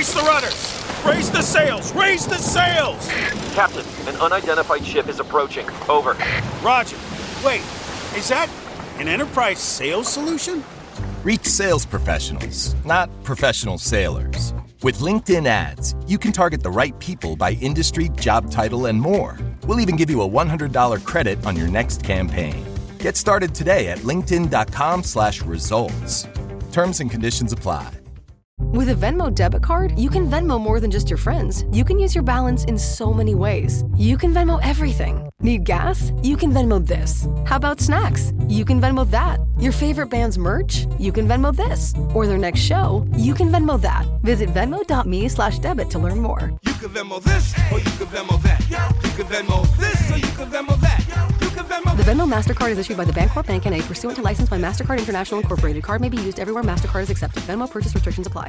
Brace the rudders! Raise the sails! Raise the sails! Captain, an unidentified ship is approaching. Over. Roger. Wait, is that an enterprise sales solution? Reach sales professionals, not professional sailors. With LinkedIn ads, you can target the right people by industry, job title, and more. We'll even give you a $100 credit on your next campaign. Get started today at linkedin.com/results. Terms and conditions apply. With a Venmo debit card, you can Venmo more than just your friends. You can use your balance in so many ways. You can Venmo everything. Need gas? You can Venmo this. How about snacks? You can Venmo that. Your favorite band's merch? You can Venmo this. Or their next show? You can Venmo that. Visit venmo.me/debit to learn more. You can Venmo this, or you can Venmo that. You can Venmo this, or you can Venmo that. You can Venmo. The Venmo MasterCard is issued by the Bancorp Bank N.A. pursuant to license by MasterCard International Incorporated. Card may be used everywhere MasterCard is accepted. Venmo purchase restrictions apply.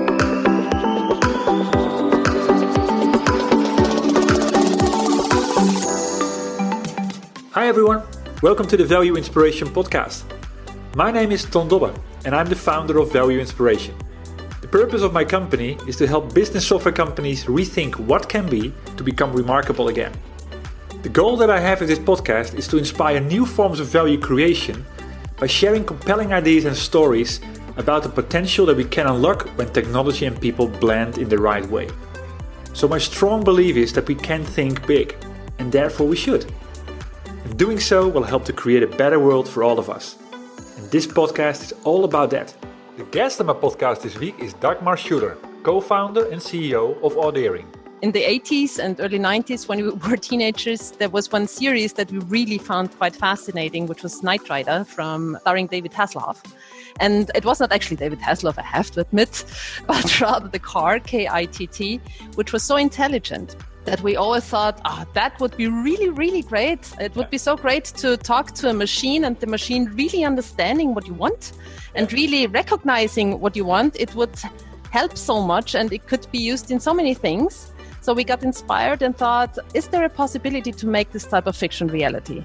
Hi everyone, welcome to the Value Inspiration podcast. My name is Ton Dobber and I'm the founder of Value Inspiration. The purpose of my company is to help business software companies rethink what can be to become remarkable again. The goal that I have with this podcast is to inspire new forms of value creation by sharing compelling ideas and stories about the potential that we can unlock when technology and people blend in the right way. So my strong belief is that we can think big, and therefore we should. And doing so will help to create a better world for all of us. And this podcast is all about that. The guest on my podcast this week is Dagmar Schuler, co-founder and CEO of Audeering. In the 80s and early 90s, when we were teenagers, there was one series that we really found quite fascinating, which was Knight Rider, starring David Hasselhoff. And it was not actually David Hasselhoff, I have to admit, but rather the car, KITT, which was so intelligent that we always thought, that would be really, really great. It would be so great to talk to a machine and the machine really understanding what you want and really recognizing what you want. It would help so much and it could be used in so many things. So we got inspired and thought, is there a possibility to make this type of fiction reality?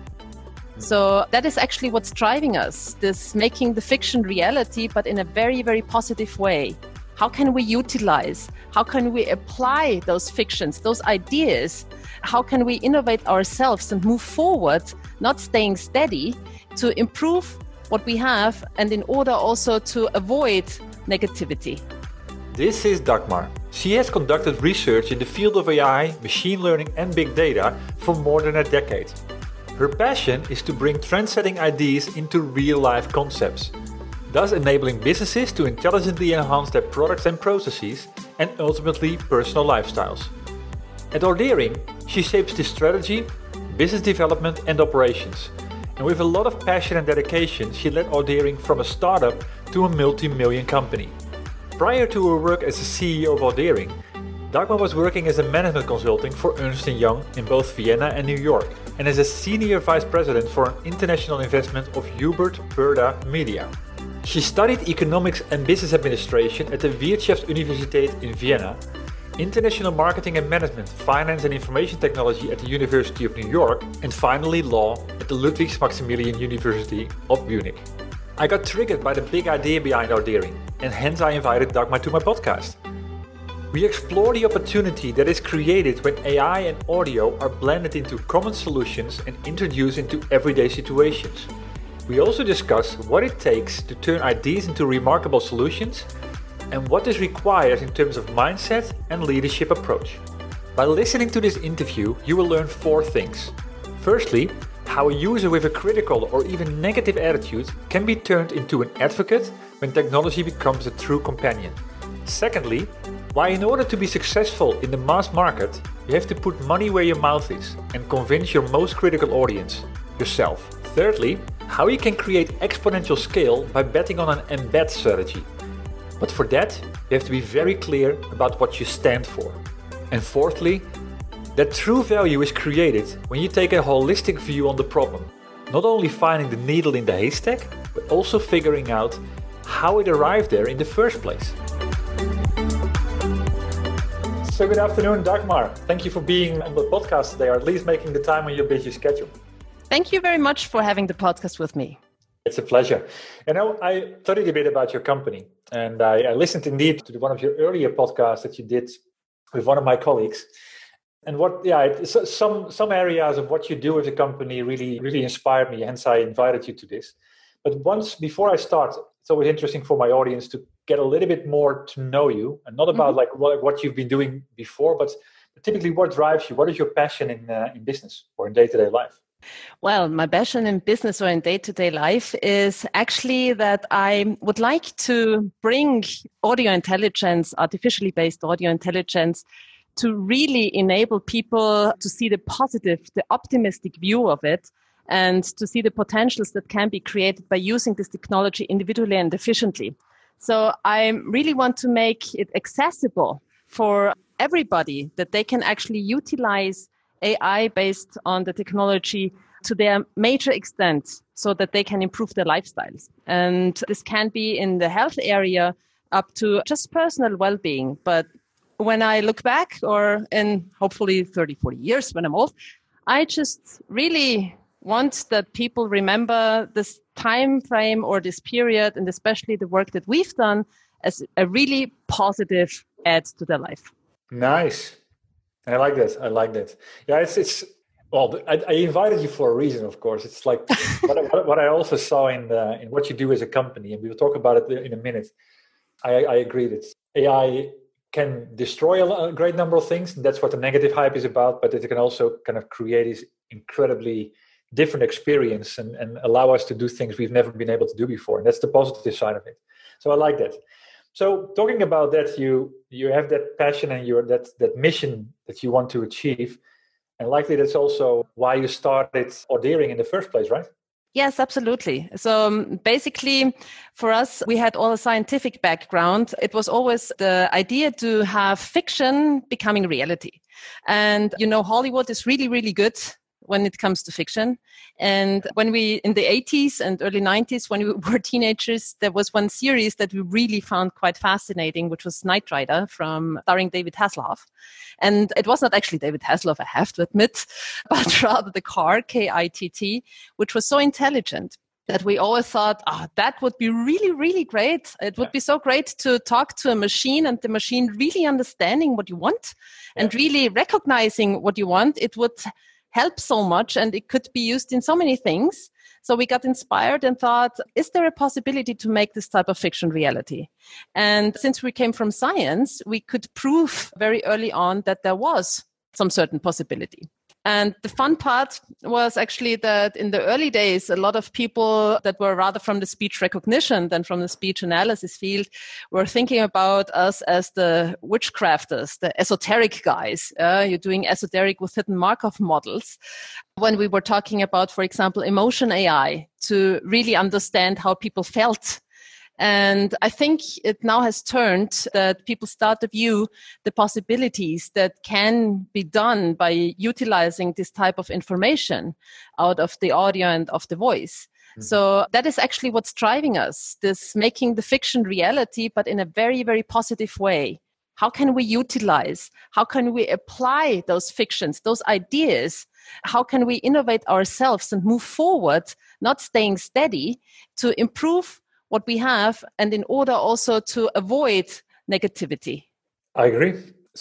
So that is actually what's driving us, this making the fiction reality, but in a very, very positive way. How can we utilize? How can we apply those fictions, those ideas? How can we innovate ourselves and move forward, not staying steady, to improve what we have and in order also to avoid negativity? This is Dagmar. She has conducted research in the field of AI, machine learning and big data for more than a decade. Her passion is to bring trend-setting ideas into real-life concepts, thus enabling businesses to intelligently enhance their products and processes and ultimately personal lifestyles. At Audeering, she shapes the strategy, business development and operations. And with a lot of passion and dedication, she led Audeering from a startup to a multi-million company. Prior to her work as the CEO of Audeering, Dagmar was working as a management consultant for Ernst & Young in both Vienna and New York, and as a senior vice president for an international investment of Hubert Burda Media. She studied economics and business administration at the Wirtschaftsuniversität in Vienna, international marketing and management, finance and information technology at the University of New York, and finally law at the Ludwig Maximilian University of Munich. I got triggered by the big idea behind Audeering, and hence I invited Dagmar to my podcast. We explore the opportunity that is created when AI and audio are blended into common solutions and introduced into everyday situations. We also discuss what it takes to turn ideas into remarkable solutions and what is required in terms of mindset and leadership approach. By listening to this interview, you will learn 4 things. Firstly, how a user with a critical or even negative attitude can be turned into an advocate when technology becomes a true companion. Secondly, why in order to be successful in the mass market, you have to put money where your mouth is and convince your most critical audience, yourself. Thirdly, how you can create exponential scale by betting on an embed strategy. But for that, you have to be very clear about what you stand for. And fourthly, that true value is created when you take a holistic view on the problem, not only finding the needle in the haystack, but also figuring out how it arrived there in the first place. So good afternoon, Dagmar. Thank you for being on the podcast today, or at least making the time on your busy schedule. Thank you very much for having the podcast with me. It's a pleasure. I studied a bit about your company. And I listened indeed to one of your earlier podcasts that you did with one of my colleagues. And some areas of what you do as a company really inspired me. Hence, I invited you to this. But before I start, it's always interesting for my audience to get a little bit more to know you, and not about like what you've been doing before, but typically what drives you. What is your passion in business or in day-to-day life? Well, my passion in business or in day-to-day life is actually that I would like to bring audio intelligence, artificially based audio intelligence, to really enable people to see the positive, the optimistic view of it, and to see the potentials that can be created by using this technology individually and efficiently. So I really want to make it accessible for everybody, that they can actually utilize AI based on the technology to their major extent so that they can improve their lifestyles. And this can be in the health area up to just personal well-being. But when I look back, or in hopefully 30, 40 years when I'm old, I just really want that people remember this time frame or this period, and especially the work that we've done, as a really positive add to their life. Nice. I like that. Yeah, it's well, I invited you for a reason, of course. It's like what I also saw in what you do as a company, and we will talk about it in a minute. I agree that AI can destroy a great number of things. That's what the negative hype is about, but it can also kind of create this incredibly different experience and allow us to do things we've never been able to do before. And that's the positive side of it. So I like that. So talking about that, you have that passion and that mission that you want to achieve. And likely that's also why you started Audeering in the first place, right? Yes, absolutely. So basically, for us, we had all a scientific background. It was always the idea to have fiction becoming reality. And, Hollywood is really, really good when it comes to fiction. And when we, in the 80s and early 90s, when we were teenagers, there was one series that we really found quite fascinating, which was Knight Rider, starring David Hasselhoff. And it was not actually David Hasselhoff, I have to admit, but rather the car, KITT, which was so intelligent that we always thought, that would be really, really great. It would be so great to talk to a machine, and the machine really understanding what you want and really recognizing what you want. It would help so much, and it could be used in so many things. So we got inspired and thought, is there a possibility to make this type of fiction reality? And since we came from science, we could prove very early on that there was some certain possibility. And the fun part was actually that in the early days, a lot of people that were rather from the speech recognition than from the speech analysis field were thinking about us as the witchcrafters, the esoteric guys. You're doing esoteric with hidden Markov models. When we were talking about, for example, emotion AI to really understand how people felt. And I think it now has turned that people start to view the possibilities that can be done by utilizing this type of information out of the audio and of the voice. Mm-hmm. So that is actually what's driving us, this making the fiction reality, but in a very, very positive way. How can we utilize? How can we apply those fictions, those ideas? How can we innovate ourselves and move forward, not staying steady, to improve what we have, and in order also to avoid negativity? I agree.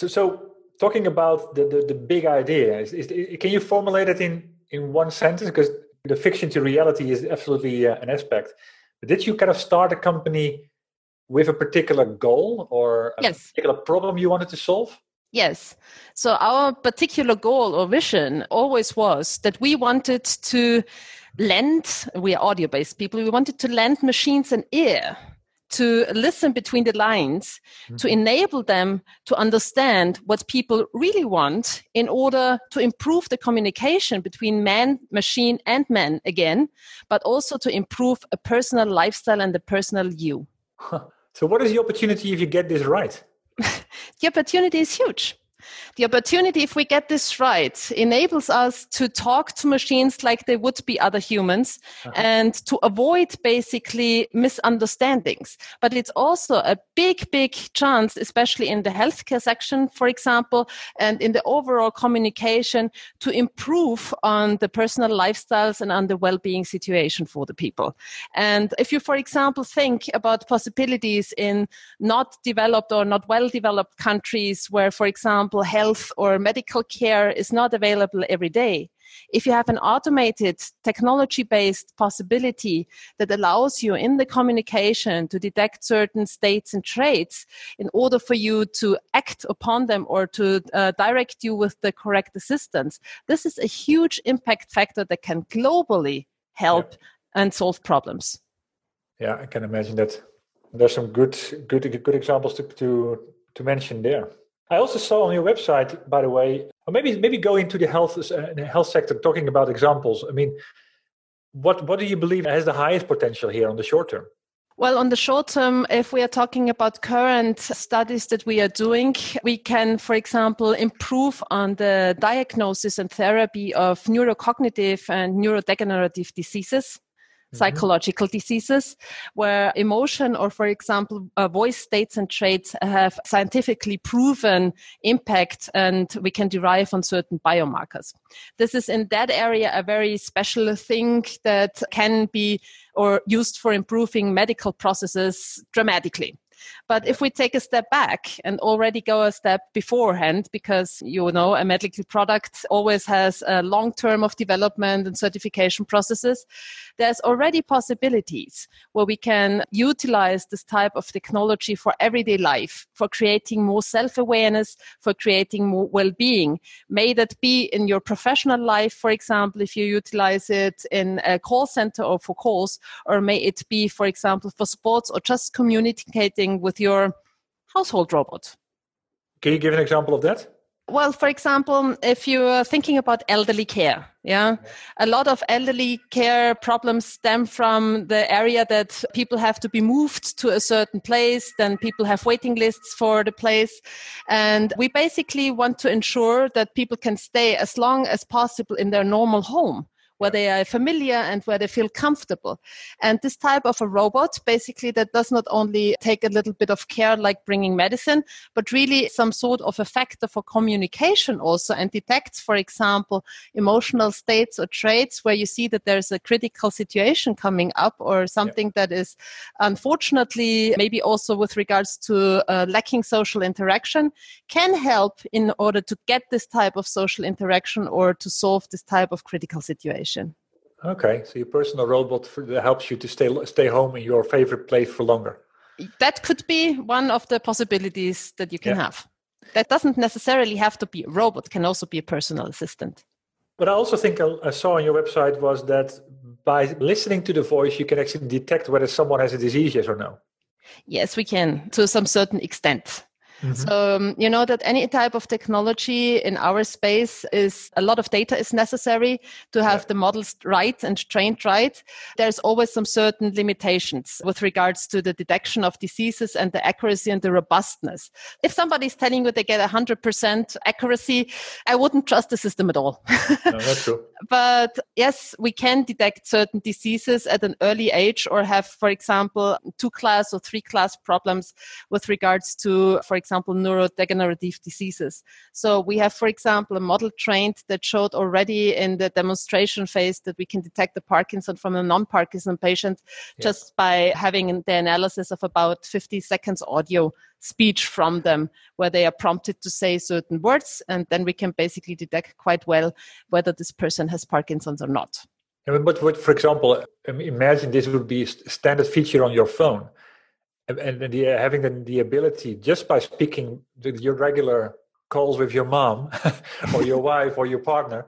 So talking about the big idea, can you formulate it in one sentence? Because the fiction to reality is absolutely an aspect. But did you kind of start a company with a particular goal or a particular problem you wanted to solve? Yes. So our particular goal or vision always was that we wanted to we are audio-based people, we wanted to lend machines an ear to listen between the lines, to enable them to understand what people really want in order to improve the communication between man, machine, and man again, but also to improve a personal lifestyle and the personal you. So what is the opportunity if you get this right? The opportunity is huge. The opportunity, if we get this right, enables us to talk to machines like they would be other humans and to avoid basically misunderstandings. But it's also a big, big chance, especially in the healthcare section, for example, and in the overall communication to improve on the personal lifestyles and on the well-being situation for the people. And if you, for example, think about possibilities in not developed or not well-developed countries where, for example, health or medical care is not available every day, if you have an automated technology-based possibility that allows you in the communication to detect certain states and traits in order for you to act upon them or to direct you with the correct assistance, this is a huge impact factor that can globally help and solve problems. Yeah, I can imagine that. There's some good examples to mention there. I also saw on your website, by the way, or maybe go into the health sector, talking about examples. I mean, what do you believe has the highest potential here on the short term? Well, on the short term, if we are talking about current studies that we are doing, we can, for example, improve on the diagnosis and therapy of neurocognitive and neurodegenerative diseases. Psychological diseases where emotion or, for example, voice states and traits have scientifically proven impact and we can derive on certain biomarkers. This is in that area a very special thing that can be or used for improving medical processes dramatically. But if we take a step back and already go a step beforehand, because, you know, a medical product always has a long term of development and certification processes, there's already possibilities where we can utilize this type of technology for everyday life, for creating more self-awareness, for creating more well-being. May that be in your professional life, for example, if you utilize it in a call center or for calls, or may it be, for example, for sports or just communicating with your household robot. Can you give an example of that? Well, for example, if you're thinking about elderly care, a lot of elderly care problems stem from the area that people have to be moved to a certain place, then people have waiting lists for the place. And we basically want to ensure that people can stay as long as possible in their normal home, where they are familiar and where they feel comfortable. And this type of a robot, basically, that does not only take a little bit of care like bringing medicine, but really some sort of a factor for communication also, and detects, for example, emotional states or traits where you see that there's a critical situation coming up or something that is unfortunately maybe also with regards to lacking social interaction, can help in order to get this type of social interaction or to solve this type of critical situation. Okay, so your personal robot helps you to stay home in your favorite place for longer. That could be one of the possibilities that you can have. That doesn't necessarily have to be a robot, it can also be a personal assistant. What I also think I saw on your website was that by listening to the voice, you can actually detect whether someone has a disease, yes or no. Yes, we can, to some certain extent. So, you know that any type of technology in our space is a lot of data is necessary to have the models right and trained right. There's always some certain limitations with regards to the detection of diseases and the accuracy and the robustness. If somebody's telling you they get 100% accuracy, I wouldn't trust the system at all. No, that's true. But yes, we can detect certain diseases at an early age or have, for example, 2-class or 3-class problems with regards to, for example, neurodegenerative diseases. So we have, for example, a model trained that showed already in the demonstration phase that we can detect the Parkinson from a non-Parkinson patient just by having the analysis of about 50 seconds audio speech from them where they are prompted to say certain words, and then we can basically detect quite well whether this person has Parkinson's or not. But for example, imagine this would be a standard feature on your phone, and having the ability just by speaking your regular calls with your mom or your wife or your partner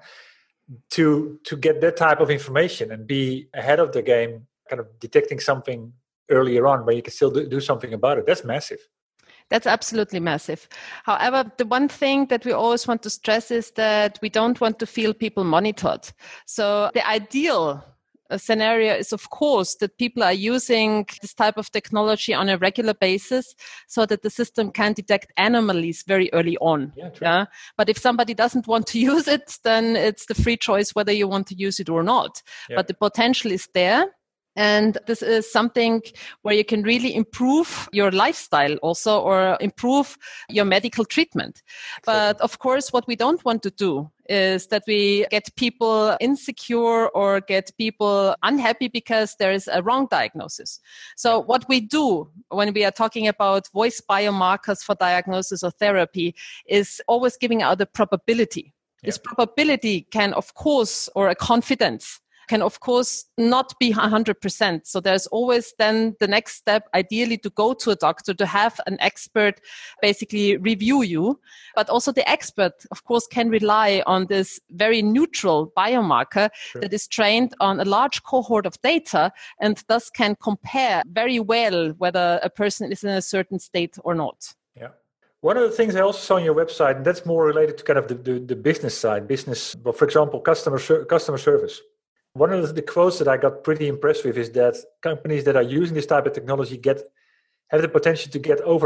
to get that type of information and be ahead of the game, kind of detecting something earlier on where you can still do something about it. That's massive. That's absolutely massive. However, the one thing that we always want to stress is that we don't want to feel people monitored. So the ideal scenario is, of course, that people are using this type of technology on a regular basis so that the system can detect anomalies very early on. Yeah. But if somebody doesn't want to use it, then it's the free choice whether you want to use it or not. Yeah. But the potential is there. And this is something where you can really improve your lifestyle also, or improve your medical treatment. But of course, what we don't want to do is that we get people insecure or get people unhappy because there is a wrong diagnosis. So what we do when we are talking about voice biomarkers for diagnosis or therapy is always giving out a probability. This probability can, of course, or a confidence can, of course, not be 100%. So there's always then the next step, ideally to go to a doctor, to have an expert basically review you. But also the expert, of course, can rely on this very neutral biomarker that is trained on a large cohort of data and thus can compare very well whether a person is in a certain state or not. Yeah. One of the things I also saw on your website, and that's more related to kind of the business side, well, for example, customer service. One of the quotes that I got pretty impressed with is that companies that are using this type of technology have the potential to get over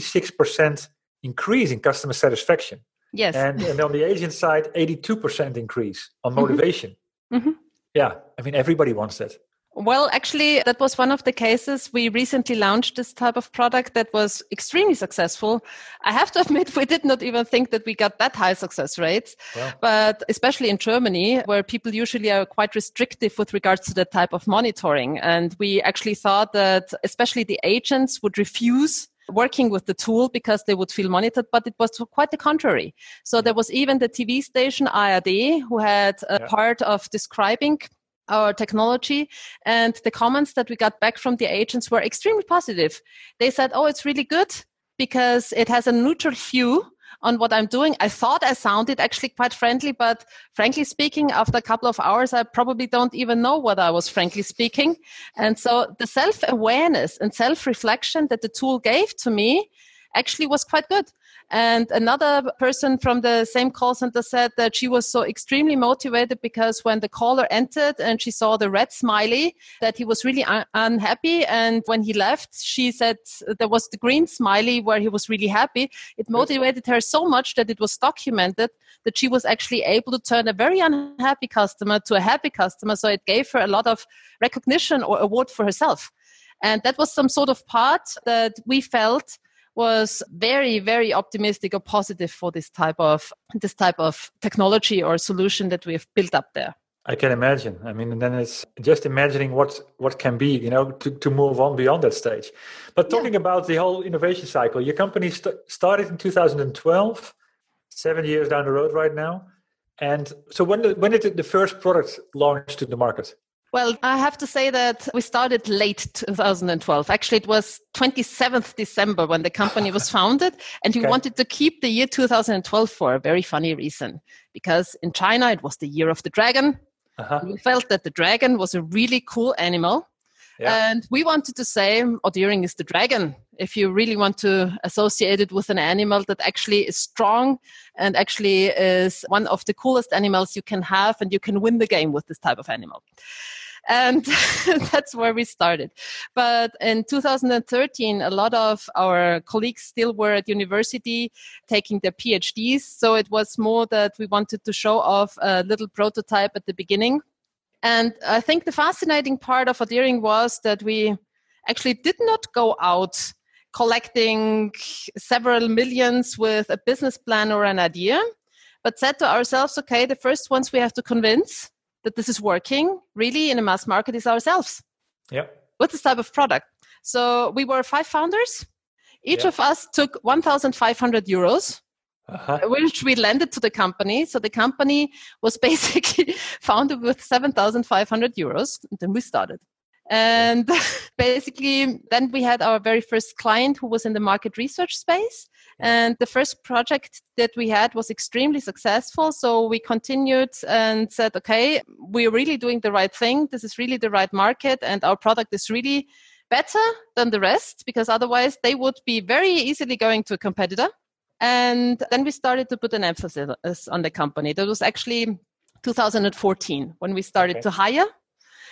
56% increase in customer satisfaction. Yes. And on the agent side, 82% increase on motivation. Mm-hmm. Yeah, I mean, everybody wants that. Well, actually, that was one of the cases. We recently launched this type of product that was extremely successful. I have to admit, we did not even think that we got that high success rates. Wow. But especially in Germany, where people usually are quite restrictive with regards to that type of monitoring. And we actually thought that especially the agents would refuse working with the tool because they would feel monitored, but it was quite the contrary. So there was even the TV station ARD who had a part of describing our technology, and the comments that we got back from the agents were extremely positive. They said, oh, it's really good because it has a neutral view on what I'm doing. I thought I sounded actually quite friendly, but frankly speaking, after a couple of hours, I probably don't even know what I was frankly speaking. And so the self-awareness and self-reflection that the tool gave to me actually was quite good. And another person from the same call center said that she was so extremely motivated because when the caller entered and she saw the red smiley, that he was really unhappy. And when he left, she said there was the green smiley where he was really happy. It motivated her so much that it was documented that she was actually able to turn a very unhappy customer to a happy customer. So it gave her a lot of recognition or award for herself. And that was some sort of part that we felt was very, very optimistic or positive for this type of technology or solution that we have built up there. I can imagine. I mean, and then it's just imagining what can be, to move on beyond that stage. But talking about the whole innovation cycle, your company started in 2012, 7 years down the road right now. And so when did the first product launch to the market? Well, I have to say that we started late 2012. Actually, it was 27th December when the company was founded. And we wanted to keep the year 2012 for a very funny reason. Because in China, it was the year of the dragon. We felt that the dragon was a really cool animal. Yeah. And we wanted to say, Audiering is the dragon. If you really want to associate it with an animal that actually is strong and actually is one of the coolest animals you can have, and you can win the game with this type of animal. And that's where we started. But in 2013, a lot of our colleagues still were at university taking their PhDs. So it was more that we wanted to show off a little prototype at the beginning. And I think the fascinating part of Audiering was that we actually did not go out collecting several millions with a business plan or an idea, but said to ourselves, okay, the first ones we have to convince that this is working really in a mass market is ourselves. Yeah. With this type of product. So we were 5 founders. Each of us took 1,500 euros, which we lended to the company. So the company was basically founded with 7,500 euros. And then we started. And basically, then we had our very first client who was in the market research space. And the first project that we had was extremely successful. So we continued and said, okay, we're really doing the right thing. This is really the right market. And our product is really better than the rest, because otherwise they would be very easily going to a competitor. And then we started to put an emphasis on the company. That was actually 2014 when we started to hire.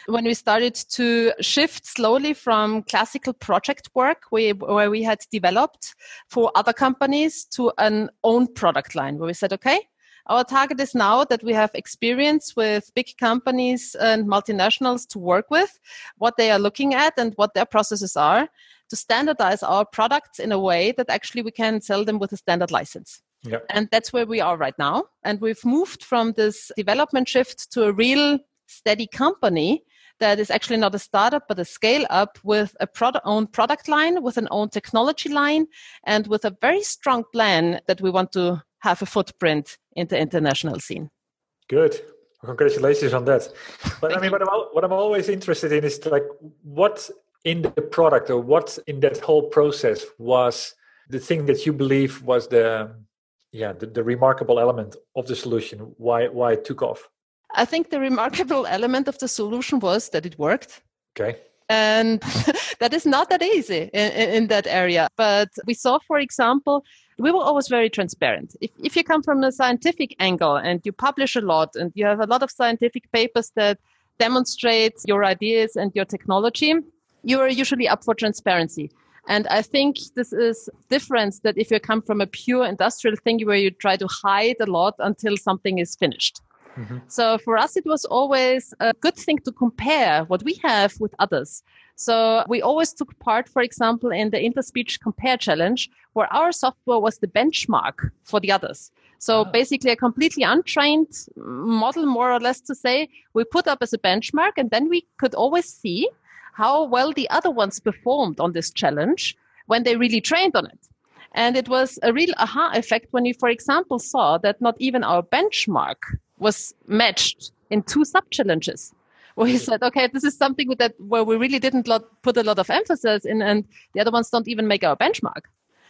when we started to shift slowly from classical project work where we had developed for other companies to an own product line, where we said, okay, our target is now that we have experience with big companies and multinationals to work with, what they are looking at and what their processes are, to standardize our products in a way that actually we can sell them with a standard license. Yep. And that's where we are right now. And we've moved from this development shift to a real steady company that is actually not a startup, but a scale up with a own product line, with an own technology line, and with a very strong plan that we want to have a footprint in the international scene. Good. Congratulations on that. But I mean, what I'm always interested in is like what in the product or what in that whole process was the thing that you believe was the remarkable element of the solution, why it took off? I think the remarkable element of the solution was that it worked. Okay. And that is not that easy in that area. But we saw, for example, we were always very transparent. If you come from a scientific angle and you publish a lot and you have a lot of scientific papers that demonstrate your ideas and your technology, you are usually up for transparency. And I think this is difference that if you come from a pure industrial thing where you try to hide a lot until something is finished. Mm-hmm. So for us, it was always a good thing to compare what we have with others. So we always took part, for example, in the Interspeech Compare Challenge, where our software was the benchmark for the others. So basically a completely untrained model, more or less to say, we put up as a benchmark, and then we could always see how well the other ones performed on this challenge when they really trained on it. And it was a real aha effect when you, for example, saw that not even our benchmark was matched in 2 sub-challenges. Where he said, okay, this is something where we really didn't put a lot of emphasis in, and the other ones don't even make our benchmark.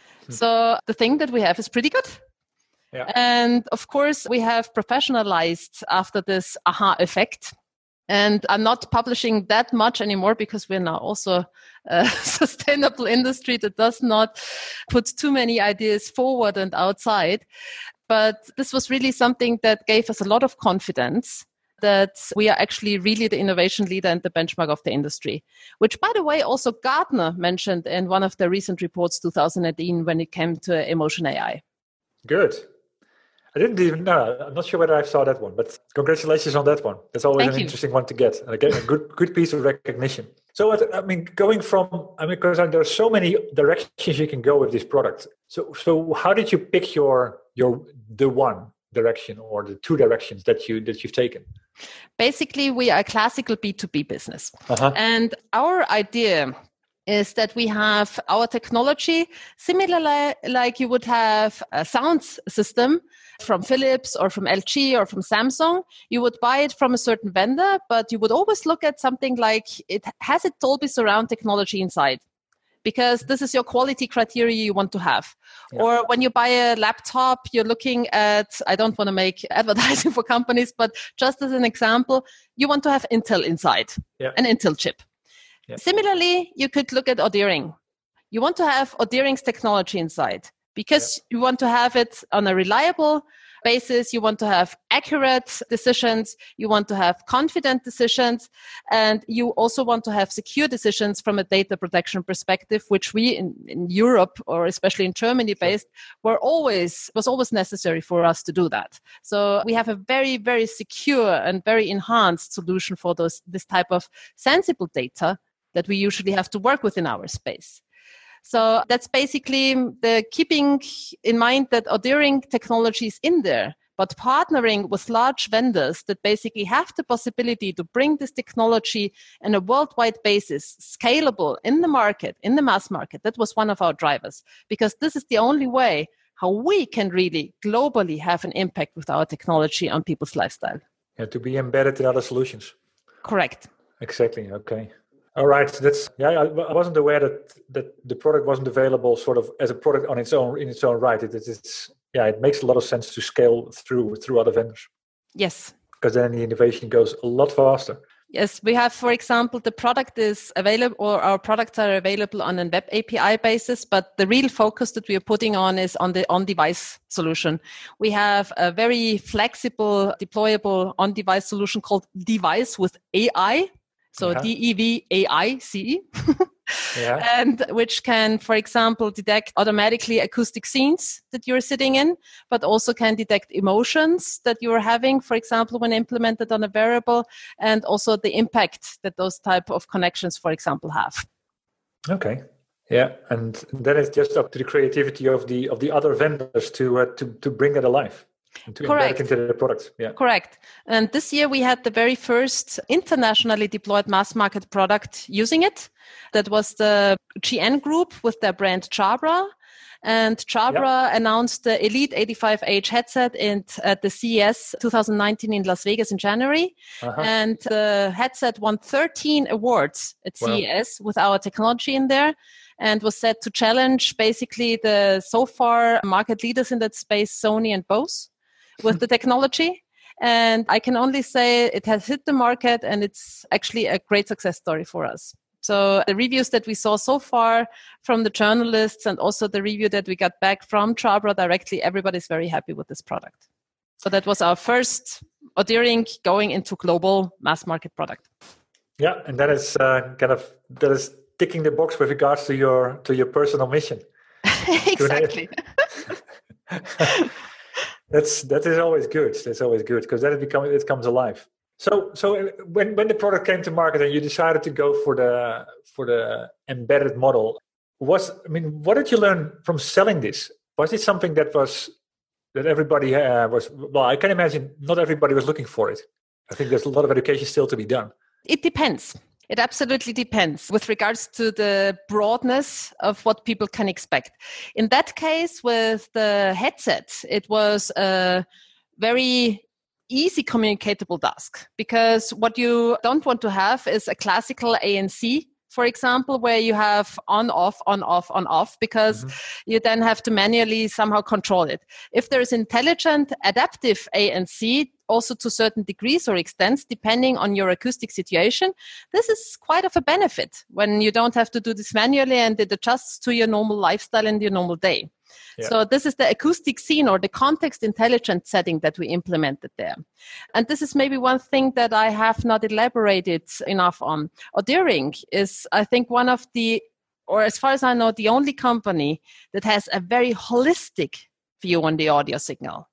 So the thing that we have is pretty good. Yeah. And of course, we have professionalized after this aha effect. And I'm not publishing that much anymore because we're now also a sustainable industry that does not put too many ideas forward and outside. But this was really something that gave us a lot of confidence that we are actually really the innovation leader and the benchmark of the industry, which, by the way, also Gartner mentioned in one of the recent reports, 2018, when it came to emotion AI. Good. I didn't even know. I'm not sure whether I saw that one, but congratulations on that one. That's always interesting one to get. A good piece of recognition. So, I mean, because there are so many directions you can go with this product. So how did you pick the one direction or the 2 directions that you've taken? Basically, we are a classical B2B business. And our idea is that we have our technology similarly like you would have a sound system from Philips or from LG or from Samsung. You would buy it from a certain vendor, but you would always look at something like it has a Dolby Surround technology inside, because this is your quality criteria you want to have. Yeah. Or when you buy a laptop, you're looking at, I don't want to make advertising for companies, but just as an example, you want to have Intel inside, an Intel chip. Yeah. Similarly, you could look at Audeering. You want to have Audeering's technology inside because you want to have it on a reliable basis. You want to have accurate decisions. You want to have confident decisions. And you also want to have secure decisions from a data protection perspective, which we in Europe, or especially in Germany based, was always necessary for us to do that. So we have a very, very secure and very enhanced solution for this type of sensible data that we usually have to work with in our space. So that's basically the keeping in mind that Audeering technology is in there, but partnering with large vendors that basically have the possibility to bring this technology on a worldwide basis, scalable in the market, in the mass market. That was one of our drivers, because this is the only way how we can really globally have an impact with our technology on people's lifestyle. Yeah, to be embedded in other solutions. Correct. Exactly. Okay. All right. I wasn't aware that the product wasn't available sort of as a product on its own in its own right. It makes a lot of sense to scale through other vendors. Yes. Because then the innovation goes a lot faster. Yes, we have, for example, the product is available, or our products are available on a web API basis, but the real focus that we are putting on is on the on-device solution. We have a very flexible, deployable on-device solution called Device with AI. So DEVAICE. Yeah. And which can, for example, detect automatically acoustic scenes that you're sitting in, but also can detect emotions that you're having, for example, when implemented on a variable, and also the impact that those type of connections, for example, have. Okay. Yeah, and then it's just up to the creativity of the other vendors to bring that alive. And to embed it into the product. Yeah. Correct. And this year we had the very first internationally deployed mass market product using it. That was the GN Group with their brand Jabra. And Jabra announced the Elite 85H headset at the CES 2019 in Las Vegas in January. And the headset won 13 awards at CES with our technology in there, and was set to challenge basically the so far market leaders in that space, Sony and Bose, with the technology. And I can only say it has hit the market, and it's actually a great success story for us. So the reviews that we saw so far from the journalists, and also the review that we got back from Jabra directly, everybody's very happy with this product. So that was our first Audeering going into global mass market product. Yeah, and that is that is ticking the box with regards to your personal mission. Exactly. That is always good. That's always good, because then it comes alive. So when the product came to market and you decided to go for the embedded model, what did you learn from selling this? Was it something that everybody was? Well, I can imagine not everybody was looking for it. I think there's a lot of education still to be done. It depends. It absolutely depends with regards to the broadness of what people can expect. In that case, with the headset, it was a very easy communicatable task, because what you don't want to have is a classical ANC, for example, where you have on, off, because you then have to manually somehow control it. If there is intelligent, adaptive ANC, also to certain degrees or extents, depending on your acoustic situation, this is quite of a benefit when you don't have to do this manually, and it adjusts to your normal lifestyle and your normal day. Yeah. So this is the acoustic scene or the context intelligent setting that we implemented there. And this is maybe one thing that I have not elaborated enough on. Audeering is, I think, one of the, or as far as I know, the only company that has a very holistic view on the audio signal.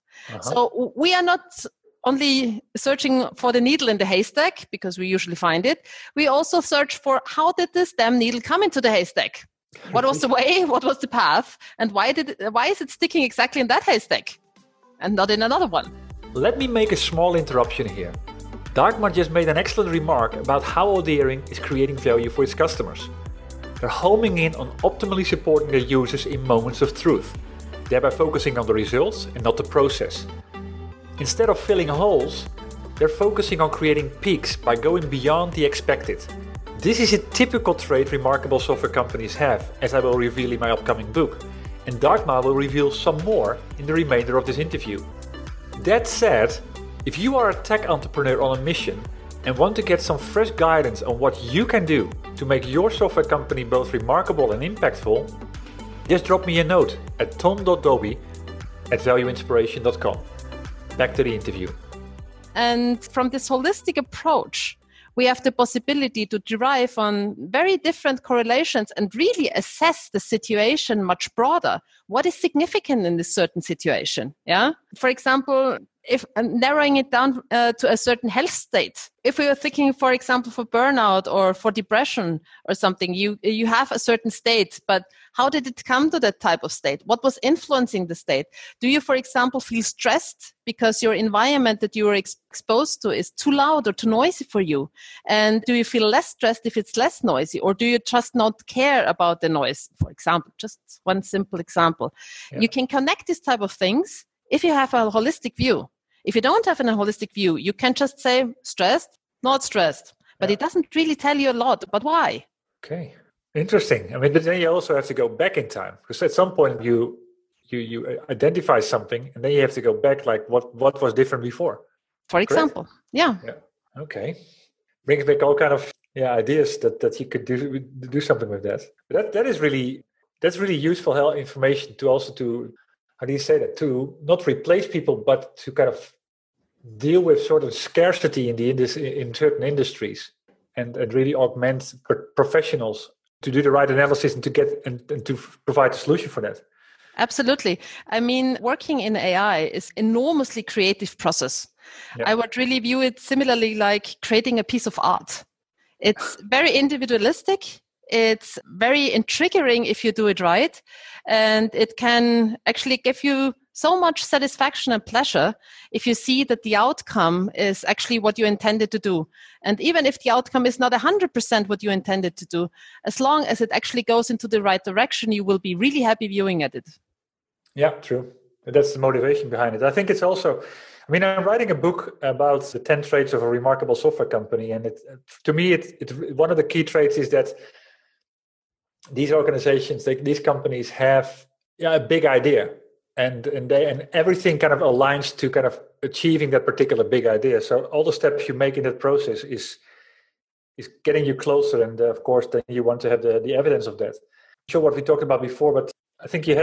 So we are not only searching for the needle in the haystack, because we usually find it. We also search for, how did this damn needle come into the haystack? What was the way? What was the path? And why is it sticking exactly in that haystack and not in another one? Let me make a small interruption here. Dagmar just made an excellent remark about how Audeering is creating value for its customers. They're homing in on optimally supporting their users in moments of truth, thereby focusing on the results and not the process. Instead of filling holes, they're focusing on creating peaks by going beyond the expected. This is a typical trait remarkable software companies have, as I will reveal in my upcoming book, and Dagmar will reveal some more in the remainder of this interview. That said, if you are a tech entrepreneur on a mission and want to get some fresh guidance on what you can do to make your software company both remarkable and impactful, just drop me a note at tom.dobie@valueinspiration.com. Back to the interview. And from this holistic approach, we have the possibility to derive on very different correlations and really assess the situation much broader. What is significant in this certain situation? Yeah. For example, if narrowing it down to a certain health state, if we are thinking, for example, for burnout or for depression or something, you have a certain state, but how did it come to that type of state? What was influencing the state? Do you, for example, feel stressed because your environment that you are exposed to is too loud or too noisy for you? And do you feel less stressed if it's less noisy? Or do you just not care about the noise? For example, just one simple example. Yeah. You can connect these type of things if you have a holistic view. If you don't have a holistic view, you can just say stressed, not stressed. But it doesn't really tell you a lot. But why? Okay. Interesting. I mean, but then you also have to go back in time, because at some point you identify something, and then you have to go back, like what was different before. For example. Yeah. Okay. Brings back all kind of ideas that you could do something with that. But that's really useful information to also to, how do you say that? To not replace people, but to kind of deal with sort of scarcity in certain industries, and really augment professionals to do the right analysis and to get and to provide a solution for that. Absolutely. I mean, working in AI is enormously creative process. Yeah. I would really view it similarly like creating a piece of art. It's very individualistic. It's very intriguing if you do it right. And it can actually give you so much satisfaction and pleasure if you see that the outcome is actually what you intended to do. And even if the outcome is not 100% what you intended to do, as long as it actually goes into the right direction, you will be really happy viewing at it. Yeah, true. That's the motivation behind it. I think it's also, I mean, I'm writing a book about the 10 traits of a remarkable software company. And to me, one of the key traits is that these organizations, these companies have a big idea. And everything kind of aligns to kind of achieving that particular big idea. So all the steps you make in that process is getting you closer. And of course, then you want to have the evidence of that. I'm sure what we talked about before, but I think you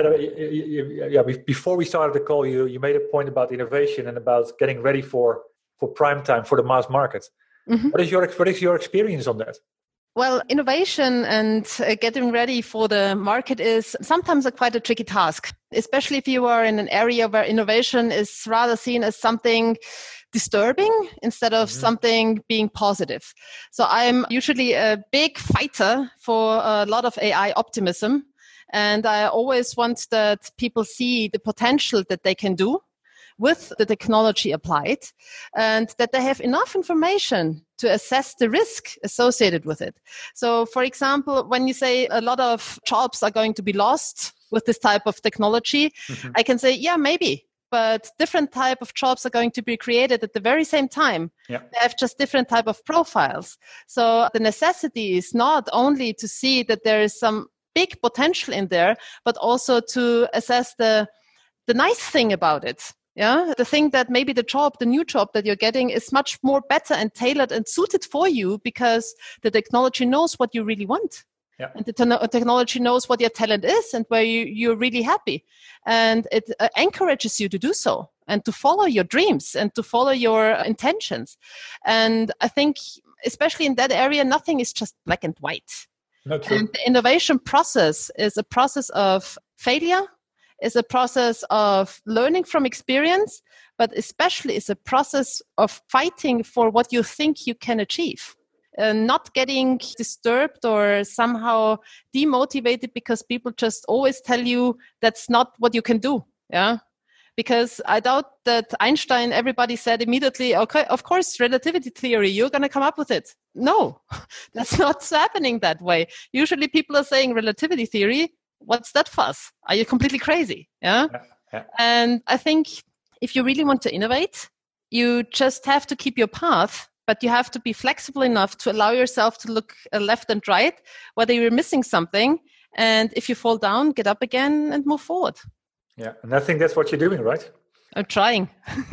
had before we started the call, you made a point about innovation and about getting ready for prime time, for the mass market. Mm-hmm. What is your experience on that? Well, innovation and getting ready for the market is sometimes quite a tricky task, especially if you are in an area where innovation is rather seen as something disturbing instead of something being positive. So I'm usually a big fighter for a lot of AI optimism. And I always want that people see the potential that they can do with the technology applied, and that they have enough information to assess the risk associated with it. So, for example, when you say a lot of jobs are going to be lost with this type of technology, I can say, yeah, maybe. But different type of jobs are going to be created at the very same time. Yeah. They have just different type of profiles. So the necessity is not only to see that there is some big potential in there, but also to assess the nice thing about it. Yeah, the thing that maybe the new job that you're getting is much more better and tailored and suited for you because the technology knows what you really want. Yeah. And the technology knows what your talent is and where you're really happy. And it encourages you to do so and to follow your dreams and to follow your intentions. And I think, especially in that area, nothing is just black and white. Not true. And the innovation process is a process of failure, is a process of learning from experience, but especially is a process of fighting for what you think you can achieve. Not getting disturbed or somehow demotivated because people just always tell you that's not what you can do. Yeah. Because I doubt that Einstein, everybody said immediately, okay, of course, relativity theory, you're going to come up with it. No, that's not happening that way. Usually people are saying relativity theory. What's that fuss? Are you completely crazy? Yeah? Yeah. And I think if you really want to innovate, you just have to keep your path, but you have to be flexible enough to allow yourself to look left and right, whether you're missing something. And if you fall down, get up again and move forward. Yeah, and I think that's what you're doing, right? I'm trying.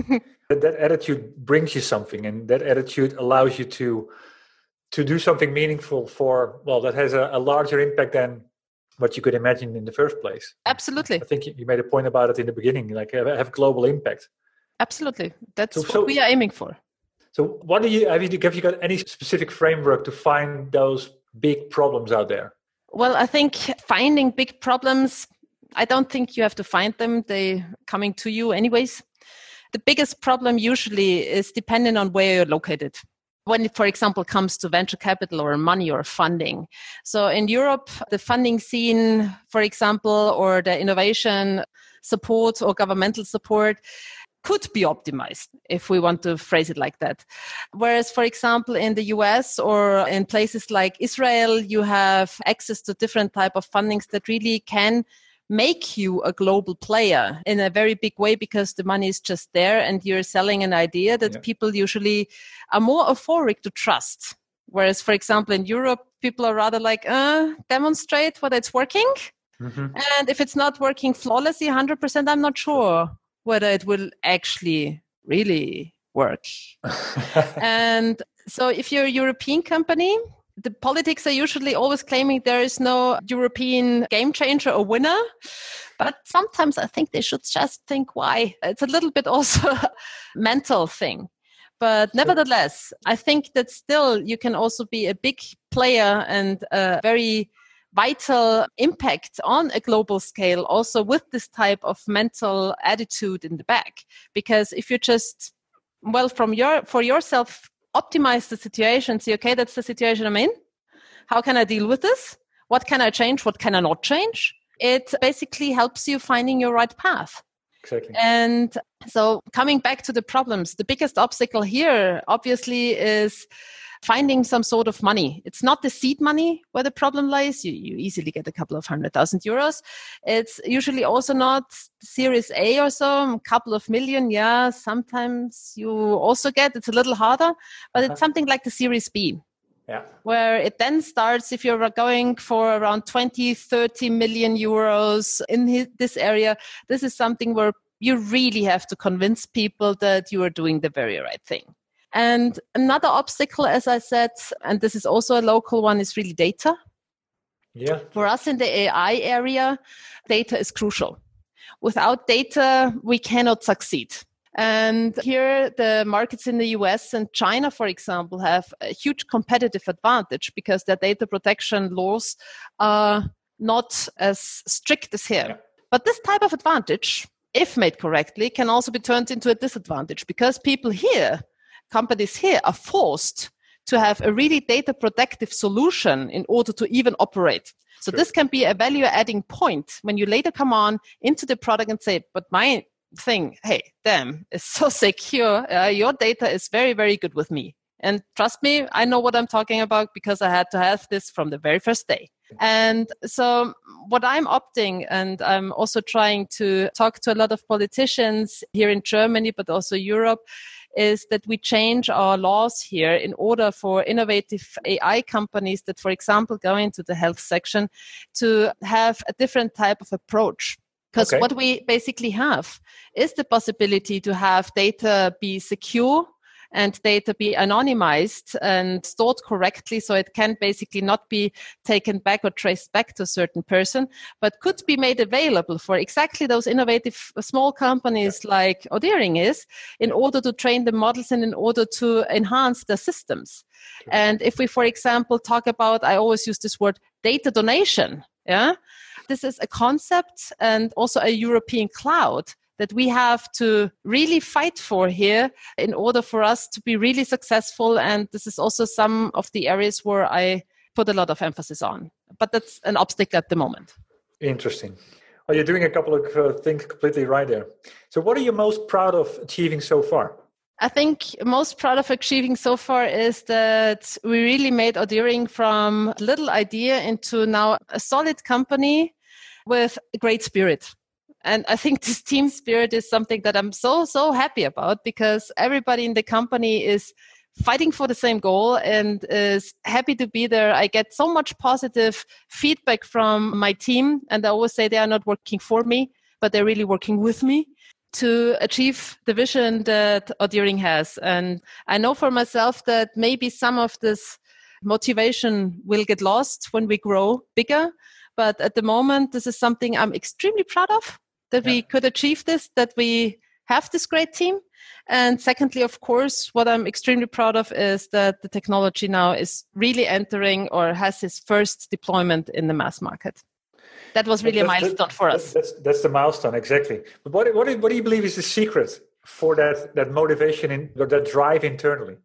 That attitude brings you something, and that attitude allows you to do something meaningful that has a larger impact than what you could imagine in the first place. Absolutely. I think you made a point about it in the beginning, like have global impact. Absolutely. That's what we are aiming for. So have you got any specific framework to find those big problems out there? Well, I think finding big problems, I don't think you have to find them. They're coming to you anyways. The biggest problem usually is dependent on where you're located. When it, for example, comes to venture capital or money or funding. So in Europe, the funding scene, for example, or the innovation support or governmental support could be optimized, if we want to phrase it like that. Whereas, for example, in the US or in places like Israel, you have access to different type of fundings that really can make you a global player in a very big way because the money is just there and you're selling an idea that people usually are more euphoric to trust. Whereas, for example, in Europe, people are rather like, demonstrate whether it's working. Mm-hmm. And if it's not working flawlessly 100%, I'm not sure whether it will actually really work. And so if you're a European company, the politics are usually always claiming there is no European game changer or winner. But sometimes I think they should just think why. It's a little bit also a mental thing. But nevertheless, I think that still you can also be a big player and a very vital impact on a global scale also with this type of mental attitude in the back. Because if you just, for yourself, optimize the situation, say, okay, that's the situation I'm in. How can I deal with this? What can I change? What can I not change? It basically helps you finding your right path. Exactly. And so coming back to the problems, the biggest obstacle here obviously is finding some sort of money. It's not the seed money where the problem lies. You easily get a couple of €100,000. It's usually also not Series A or so, a couple of million. Yeah, sometimes you also get, it's a little harder, but it's something like the Series B. Yeah. Where it then starts, if you're going for around 20, 30 million euros in this area, this is something where you really have to convince people that you are doing the very right thing. And another obstacle, as I said, and this is also a local one, is really data. Yeah. For us in the AI area, data is crucial. Without data, we cannot succeed. And here the markets in the US and China, for example, have a huge competitive advantage because their data protection laws are not as strict as here. Yeah. But this type of advantage, if made correctly, can also be turned into a disadvantage because people here, companies here, are forced to have a really data protective solution in order to even operate. So This can be a value adding point when you later come on into the product and say, but my thing, hey, damn, it's so secure. Your data is very, very good with me. And trust me, I know what I'm talking about because I had to have this from the very first day. And so what I'm opting, and I'm also trying to talk to a lot of politicians here in Germany, but also Europe, is that we change our laws here in order for innovative AI companies that, for example, go into the health section to have a different type of approach. Because what we basically have is the possibility to have data be secure and data be anonymized and stored correctly, so it can basically not be taken back or traced back to a certain person, but could be made available for exactly those innovative small companies like Audering is, in order to train the models and in order to enhance the systems. And if we, for example, talk about, I always use this word, data donation, this is a concept and also a European cloud that we have to really fight for here in order for us to be really successful. And this is also some of the areas where I put a lot of emphasis on. But that's an obstacle at the moment. Interesting. Well, you're doing a couple of things completely right there. So what are you most proud of achieving so far? I think most proud of achieving so far is that we really made Audering from a little idea into now a solid company with a great spirit. And I think this team spirit is something that I'm so happy about because everybody in the company is fighting for the same goal and is happy to be there. I get so much positive feedback from my team, and I always say they are not working for me, but they're really working with me to achieve the vision that Audering has. And I know for myself that maybe some of this motivation will get lost when we grow bigger. But at the moment, this is something I'm extremely proud of, that we could achieve this, that we have this great team. And secondly, of course, what I'm extremely proud of is that the technology now is really entering or has its first deployment in the mass market. That was really a milestone for us. That's the milestone, exactly. But what do you believe is the secret for that motivation, that drive internally?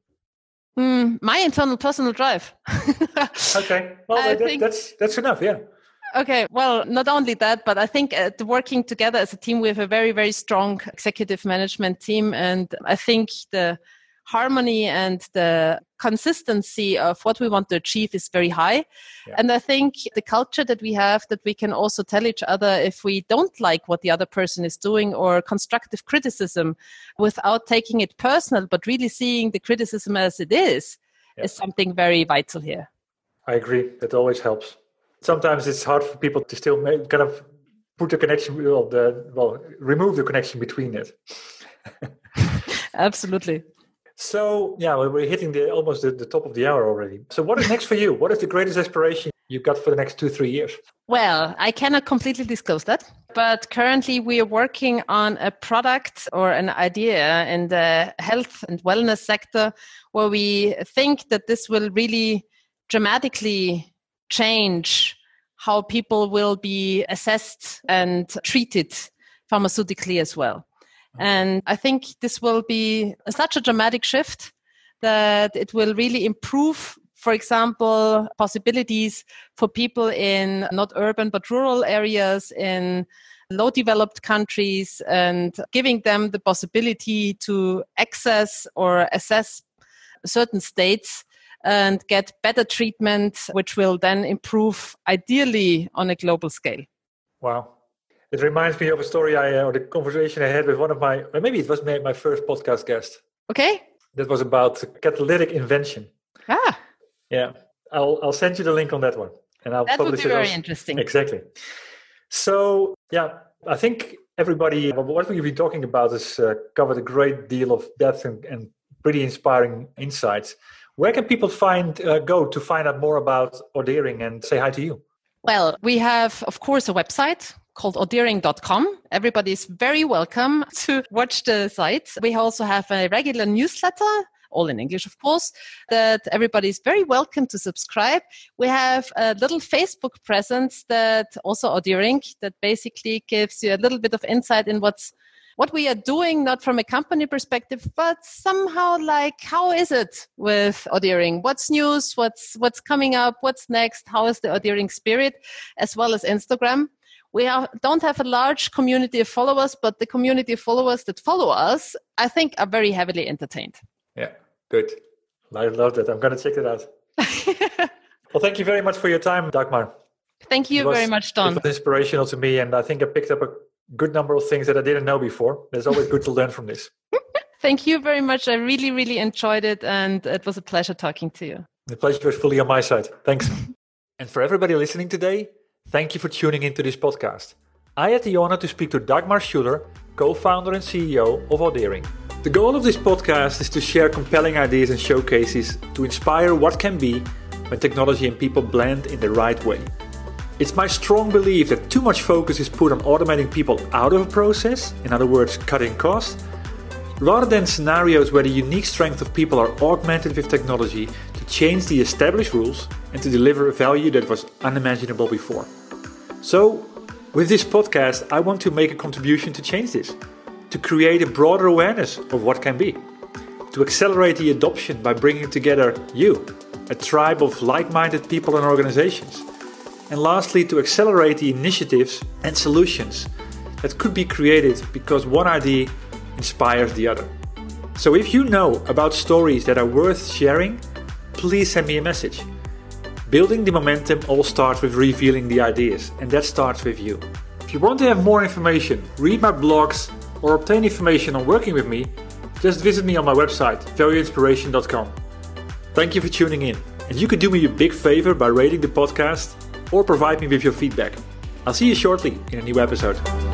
My internal personal drive. Okay, well, that's enough, yeah. Okay, well, not only that, but I think working together as a team, we have a very, very strong executive management team. And I think the harmony and the consistency of what we want to achieve is very high. Yeah. And I think the culture that we have, that we can also tell each other if we don't like what the other person is doing, or constructive criticism without taking it personal, but really seeing the criticism as it is something very vital here. I agree. That always helps. Sometimes it's hard for people to still kind of put the connection, remove the connection between it. Absolutely. So, we're hitting almost the top of the hour already. So what is next for you? What is the greatest aspiration you got for the next 2-3 years? Well, I cannot completely disclose that, but currently we are working on a product or an idea in the health and wellness sector where we think that this will really dramatically change how people will be assessed and treated pharmaceutically as well. And I think this will be such a dramatic shift that it will really improve, for example, possibilities for people in not urban but rural areas, in low developed countries, and giving them the possibility to access or assess certain states and get better treatment, which will then improve ideally on a global scale. Wow. It reminds me of a story or the conversation I had with one of my, or maybe it was my first podcast guest. Okay. That was about catalytic invention. Ah. Yeah. I'll send you the link on that one. And I'll that publish would be it very interesting. Exactly. So, yeah, I think everybody, what we've been talking about has covered a great deal of depth and pretty inspiring insights. Where can people go to find out more about Audering and say hi to you? Well, we have, of course, a website called audering.com. Everybody is very welcome to watch the site. We also have a regular newsletter, all in English, of course, that everybody is very welcome to subscribe. We have a little Facebook presence that also Audering, that basically gives you a little bit of insight in what we are doing, not from a company perspective, but somehow like, how is it with Audering? What's news? What's coming up? What's next? How is the Audering spirit? As well as Instagram. We don't have a large community of followers, but the community of followers that follow us, I think, are very heavily entertained. Yeah, good. I love that. I'm going to check it out. Well, thank you very much for your time, Dagmar. Thank you very much, Don. It was inspirational to me, and I think I picked up a good number of things that I didn't know before. It's always good to learn from this. Thank you very much. I really, really enjoyed it, and it was a pleasure talking to you. The pleasure was fully on my side. Thanks. And for everybody listening today, thank you for tuning into this podcast. I had the honor to speak to Dagmar Schuler, co-founder and CEO of Audering. The goal of this podcast is to share compelling ideas and showcases to inspire what can be when technology and people blend in the right way. It's my strong belief that too much focus is put on automating people out of a process, in other words, cutting costs, rather than scenarios where the unique strength of people are augmented with technology to change the established rules and to deliver a value that was unimaginable before. So, with this podcast, I want to make a contribution to change this, to create a broader awareness of what can be, to accelerate the adoption by bringing together you, a tribe of like-minded people and organizations, and lastly, to accelerate the initiatives and solutions that could be created because one idea inspires the other. So if you know about stories that are worth sharing, please send me a message. Building the momentum all starts with revealing the ideas, and that starts with you. If you want to have more information, read my blogs, or obtain information on working with me, just visit me on my website, valueinspiration.com. Thank you for tuning in, and you could do me a big favor by rating the podcast or provide me with your feedback. I'll see you shortly in a new episode.